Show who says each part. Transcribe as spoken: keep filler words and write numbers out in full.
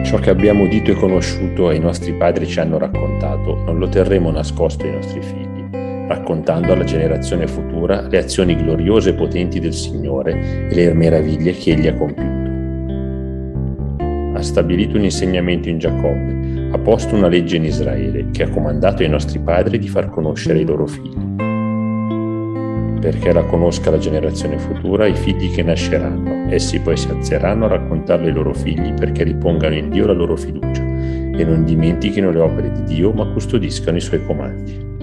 Speaker 1: Ciò che abbiamo udito e conosciuto e i nostri padri ci hanno raccontato non lo terremo nascosto ai nostri figli, raccontando alla generazione futura le azioni gloriose e potenti del Signore e le meraviglie che Egli ha compiuto. Ha stabilito un insegnamento in Giacobbe, ha posto una legge in Israele, che ha comandato ai nostri padri di far conoscere ai loro figli, perché la conosca la generazione futura, i figli che nasceranno. Essi poi si alzeranno a raccontarlo ai loro figli, perché ripongano in Dio la loro fiducia e non dimentichino le opere di Dio, ma custodiscano i suoi comandi.